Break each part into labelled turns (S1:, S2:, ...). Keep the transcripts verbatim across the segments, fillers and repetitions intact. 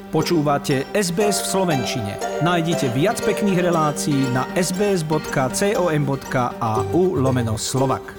S1: Počúvate es bé es v slovenčine. Nájdite viac pekných relácií na sbs.com.au lomeno Slovak.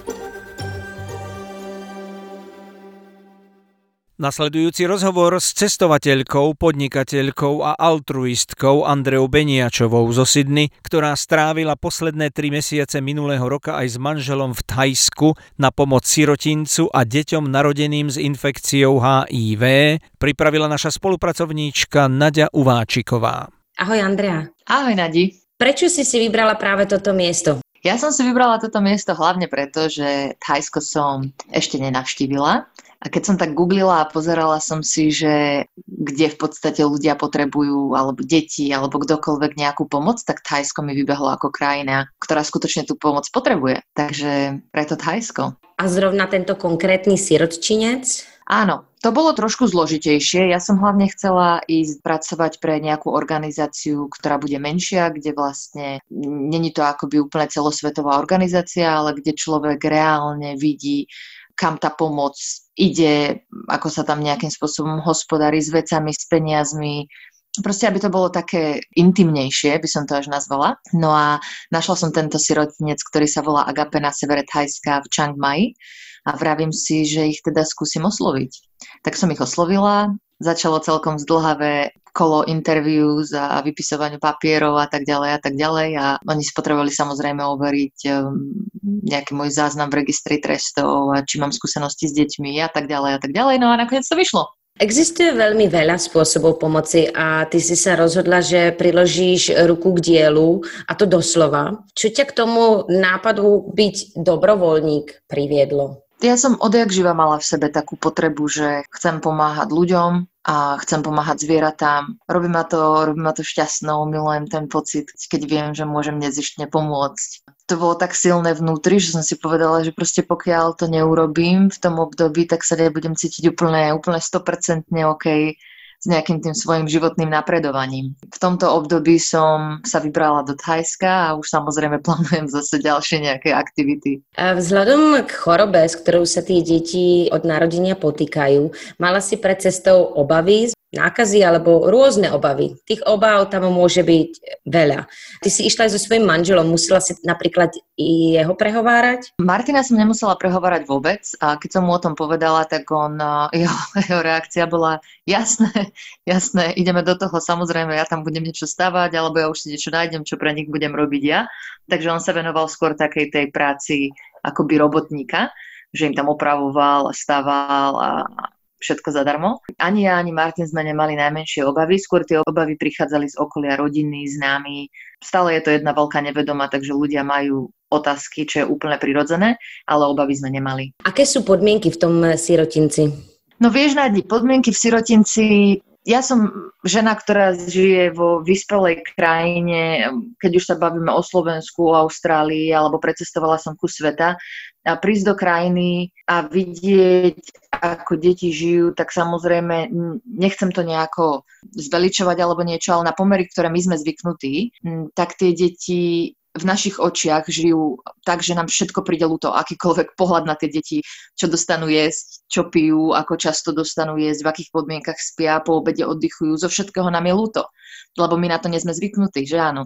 S1: Nasledujúci rozhovor s cestovateľkou, podnikateľkou a altruistkou Andreou Beniačovou zo Sydney, ktorá strávila posledné tri mesiace minulého roka aj s manželom v Thajsku na pomoc sirotincu a deťom narodeným s infekciou há í vé, pripravila naša spolupracovníčka Naďa Uváčiková.
S2: Ahoj Andrea.
S3: Ahoj Nadi.
S2: Prečo si si vybrala práve toto miesto?
S3: Ja som si vybrala toto miesto hlavne preto, že Thajsko som ešte nenavštívila. A keď som tak googlila a pozerala som si, že kde v podstate ľudia potrebujú, alebo deti, alebo kdokoľvek nejakú pomoc, tak Thajsko mi vybehlo ako krajina, ktorá skutočne tú pomoc potrebuje. Takže preto Thajsko.
S2: A zrovna tento konkrétny sirotčinec?
S3: Áno, to bolo trošku zložitejšie. Ja som hlavne chcela ísť pracovať pre nejakú organizáciu, ktorá bude menšia, kde vlastne není to akoby úplne celosvetová organizácia, ale kde človek reálne vidí, kam tá pomoc ide, ako sa tam nejakým spôsobom hospodári s vecami, s peniazmi. Proste, aby to bolo také intimnejšie, by som to až nazvala. No a našla som tento sirotinec, ktorý sa volá Agape na severe Thajska v Chiang Mai a vravím si, že ich teda skúsim osloviť. Tak som ich oslovila, začalo celkom zdĺhavé kolo interview a vypisovaniu papierov a tak ďalej a tak ďalej a oni si potrebovali samozrejme overiť um, nejaký môj záznam v registri trestov a či mám skúsenosti s deťmi a tak ďalej a tak ďalej. No a nakoniec to vyšlo.
S2: Existuje veľmi veľa spôsobov pomoci a ty si sa rozhodla, že priložíš ruku k dielu a to doslova. Čo ťa k tomu nápadu byť dobrovoľník priviedlo?
S3: Ja som odjak živa mala v sebe takú potrebu, že chcem pomáhať ľuďom a chcem pomáhať zvieratám. Robí ma to, robí ma to šťastnou, milujem ten pocit, keď viem, že môžem nezištne pomôcť. To bolo tak silné vnútri, že som si povedala, že proste pokiaľ to neurobím v tom období, tak sa nebudem cítiť úplne, úplne sto percent OK s nejakým tým svojim životným napredovaním. V tomto období som sa vybrala do Thajska a už samozrejme plánujem zase ďalšie nejaké aktivity.
S2: A vzhľadom k chorobe, s ktorou sa tie deti od narodenia potýkajú, mala si pred cestou obavy, nákazy alebo rôzne obavy. Tých obáv tam môže byť veľa. Ty si išla aj so svojím manželom, musela si napríklad i jeho prehovárať?
S3: Martina som nemusela prehovárať vôbec a keď som mu o tom povedala, tak on, jeho, jeho reakcia bola jasné, jasné, ideme do toho, samozrejme, ja tam budem niečo stavať, alebo ja už si niečo nájdem, čo pre nich budem robiť ja. Takže on sa venoval skôr takej tej práci akoby robotníka, že im tam opravoval a staval a všetko zadarmo. Ani ja, ani Martin sme nemali najmenšie obavy, skôr tie obavy prichádzali z okolia rodiny, známi. Stále je to jedna veľká nevedoma, takže ľudia majú otázky, čo je úplne prirodzené, ale obavy sme nemali.
S2: Aké sú podmienky v tom sirotinci?
S3: No vieš, Nadi, podmienky v sirotinci. Ja som žena, ktorá žije vo vyspelej krajine, keď už sa bavíme o Slovensku, o Austrálii, alebo precestovala som kus sveta, a prísť do krajiny a vidieť, ako deti žijú, tak samozrejme nechcem to nejako zveličovať alebo niečo, ale na pomery, ktoré my sme zvyknutí, tak tie deti v našich očiach žijú tak, že nám všetko príde ľúto, akýkoľvek pohľad na tie deti, čo dostanú jesť, čo pijú, ako často dostanú jesť, v akých podmienkach spia, po obede oddychujú, zo všetkého nám je ľúto, lebo my na to nie sme zvyknutí, že áno.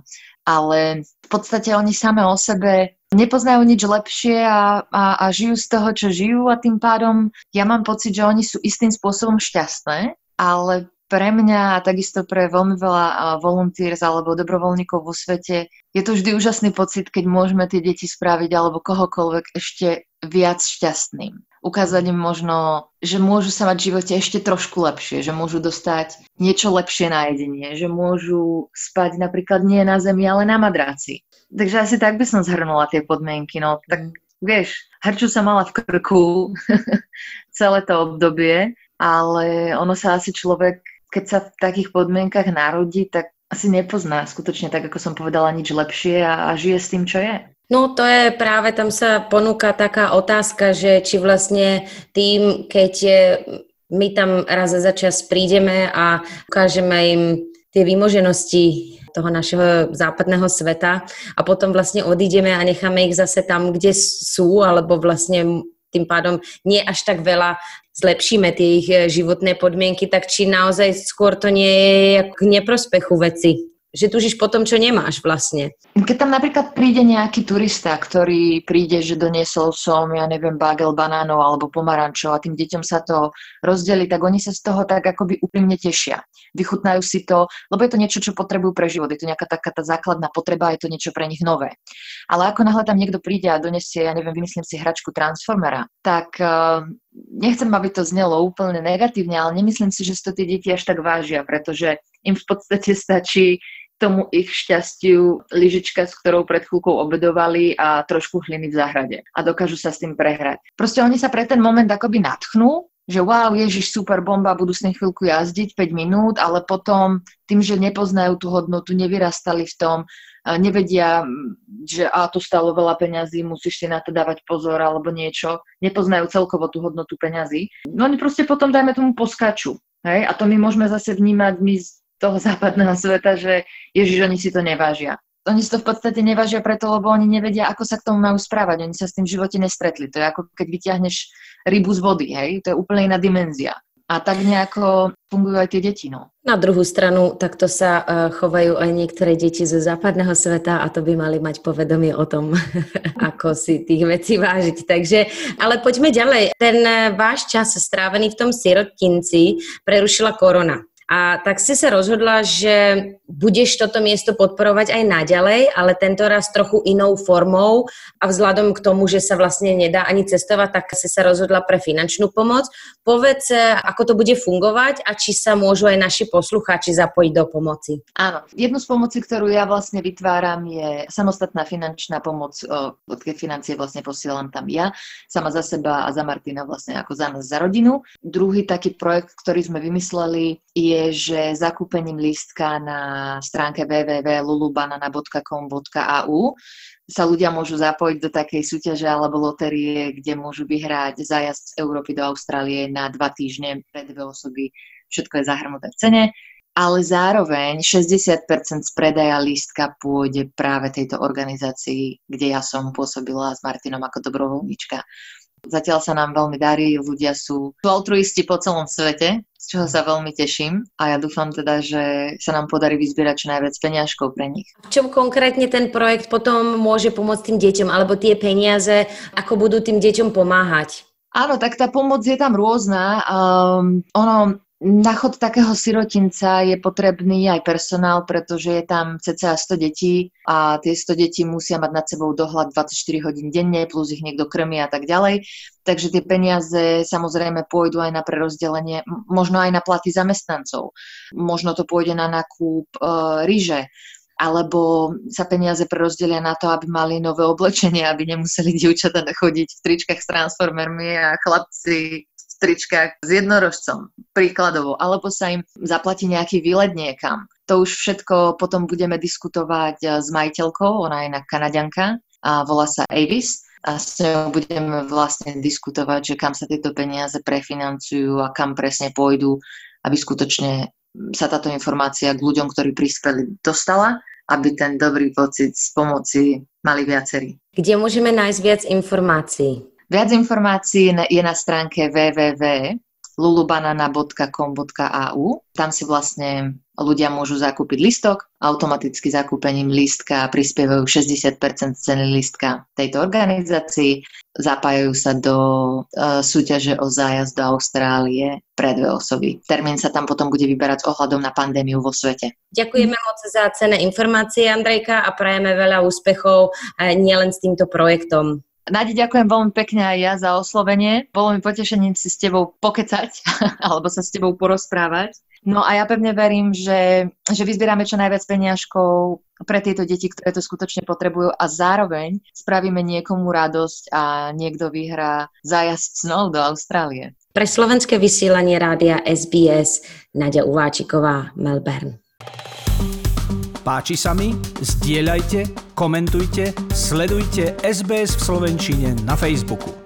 S3: Ale v podstate oni same o sebe nepoznajú nič lepšie a, a, a žijú z toho, čo žijú a tým pádom ja mám pocit, že oni sú istým spôsobom šťastné, ale pre mňa a takisto pre veľmi veľa volunteers alebo dobrovoľníkov vo svete je to vždy úžasný pocit, keď môžeme tie deti spraviť alebo kohokoľvek ešte viac šťastným. Ukázať im možno, že môžu sa mať v živote ešte trošku lepšie, že môžu dostať niečo lepšie na jedenie, že môžu spať napríklad nie na zemi, ale na madráci. Takže asi tak by som zhrnula tie podmienky. No tak vieš, hrču sa mala v krku celé to obdobie, ale ono sa asi človek, keď sa v takých podmienkach narodí, tak asi nepozná skutočne, tak ako som povedala, nič lepšie a, a žije s tým, čo je.
S2: No to je práve, tam sa ponúka taká otázka, že či vlastne tým, keď je, my tam raz za čas prídeme a ukážeme im tie výmoženosti toho našeho západného sveta a potom vlastne odídeme a necháme ich zase tam, kde sú, alebo vlastne tým pádom nie až tak veľa zlepšíme tie ich životné podmienky, tak či naozaj skôr to nie je k neprospechu veci. Že tužíš po tom, čo nemáš vlastne.
S3: Keď tam napríklad príde nejaký turista, ktorý príde, že doniesol som, ja neviem, bagel banánov alebo pomarančov a tým deťom sa to rozdeli, tak oni sa z toho tak akoby úprimne tešia. Vychutnajú si to, lebo je to niečo, čo potrebujú pre život. Je to nejaká taká tá základná potreba, je to niečo pre nich nové. Ale ako náhle tam niekto príde a donesie, ja neviem, vymyslím si hračku Transformera, tak uh, nechcem, aby to znelo úplne negatívne, ale nemyslím si, že si to tie deti až tak vážia, pretože im v podstate stačí tomu ich šťastiu lyžička, s ktorou pred chvíľkou obedovali a trošku hliny v záhrade. A dokážu sa s tým prehrať. Proste oni sa pre ten moment akoby nadchnú, že wow, ježiš, super bomba, budú s tým chvíľku jazdiť päť minút, ale potom tým, že nepoznajú tú hodnotu, nevyrastali v tom, nevedia, že a to stalo veľa peňazí, musíš si na to dávať pozor alebo niečo, nepoznajú celkovo tú hodnotu peňazí. No oni proste potom, dajme tomu, poskačú. Hej? A to my môžeme zase vnímať my toho západného sveta, že ježiš, oni si to nevážia. Oni si to v podstate nevážia preto, lebo oni nevedia, ako sa k tomu majú správať. Oni sa s tým v živote nestretli. To je ako keď vyťahneš rybu z vody, hej? To je úplne iná dimenzia. A tak nejako fungujú aj tie deti, no.
S2: Na druhú stranu, takto sa uh, chovajú aj niektoré deti zo západného sveta a to by mali mať povedomie o tom, ako si tých vecí vážiť. Takže, ale poďme ďalej. Ten uh, váš čas strávený v tom sirotinci prerušila korona. A tak si sa rozhodla, že budeš toto miesto podporovať aj naďalej, ale tento raz trochu inou formou a vzhľadom k tomu, že sa vlastne nedá ani cestovať, tak si sa rozhodla pre finančnú pomoc. Povedz, ako to bude fungovať a či sa môžu aj naši poslucháči zapojiť do pomoci.
S3: Áno, jednu z pomoci, ktorú ja vlastne vytváram, je samostatná finančná pomoc, odkiaľ financie vlastne posielam tam ja, sama za seba a za Martina vlastne ako za nás, za rodinu. Druhý taký projekt, ktorý sme vymysleli, je, že zakúpením lístka na stránke w w w bodka lulubanana bodka com bodka a u sa ľudia môžu zapojiť do takej súťaže alebo lotérie, kde môžu vyhrať zájazd z Európy do Austrálie na dva týždne pre dve osoby. Všetko je zahrnuté v cene. Ale zároveň šesťdesiat percent z predaja lístka pôjde práve tejto organizácii, kde ja som pôsobila s Martinom ako dobrovoľníčka. Zatiaľ sa nám veľmi darí, ľudia sú altruisti po celom svete, z čoho sa veľmi teším a ja dúfam teda, že sa nám podarí vyzbierať čo najviac peniažkov pre nich.
S2: V čom konkrétne ten projekt potom môže pomôcť tým deťom, alebo tie peniaze, ako budú tým deťom pomáhať?
S3: Áno, tak tá pomoc je tam rôzna. Um, ono... Na chod takého sirotinca je potrebný aj personál, pretože je tam cca sto detí a tie sto detí musia mať nad sebou dohľad dvadsaťštyri hodín denne, plus ich niekto krmí a tak ďalej. Takže tie peniaze samozrejme pôjdu aj na prerozdelenie, možno aj na platy zamestnancov. Možno to pôjde na nákup e, ryže, alebo sa peniaze prerozdelia na to, aby mali nové oblečenie, aby nemuseli dievčatá chodiť v tričkách s transformermi a chlapci tričkách s jednorožcom, príkladovo, alebo sa im zaplatí nejaký výlet niekam. To už všetko potom budeme diskutovať s majiteľkou, ona je na Kanaďanka a volá sa Avis a s ňou budeme vlastne diskutovať, že kam sa tieto peniaze prefinancujú a kam presne pôjdu, aby skutočne sa táto informácia k ľuďom, ktorí prispeli, dostala, aby ten dobrý pocit z pomoci mali viacerí.
S2: Kde môžeme nájsť viac informácií?
S3: Viac informácií je na stránke w w w bodka lulubanana bodka com bodka a u. Tam si vlastne ľudia môžu zakúpiť lístok. Automaticky zakúpením lístka prispievajú šesťdesiat percent ceny lístka tejto organizácii. Zapájajú sa do uh, súťaže o zájazd do Austrálie pre dve osoby. Termín sa tam potom bude vyberať s ohľadom na pandémiu vo svete.
S2: Ďakujeme moc za cenné informácie, Andrejka, a prajeme veľa úspechov uh, nielen s týmto projektom.
S3: Nadi, ďakujem veľmi pekne aj ja za oslovenie. Bolo mi potešením si s tebou pokecať alebo sa s tebou porozprávať. No a ja pevne verím, že, že vyzbierame čo najviac peniažkov pre tieto deti, ktoré to skutočne potrebujú a zároveň spravíme niekomu radosť a niekto vyhrá zájazd snov do Austrálie.
S2: Pre slovenské vysielanie rádia es bé es Naďa Uváčiková, Melbourne.
S1: Páči sa mi? Zdieľajte, komentujte, sledujte es bé es v slovenčine na Facebooku.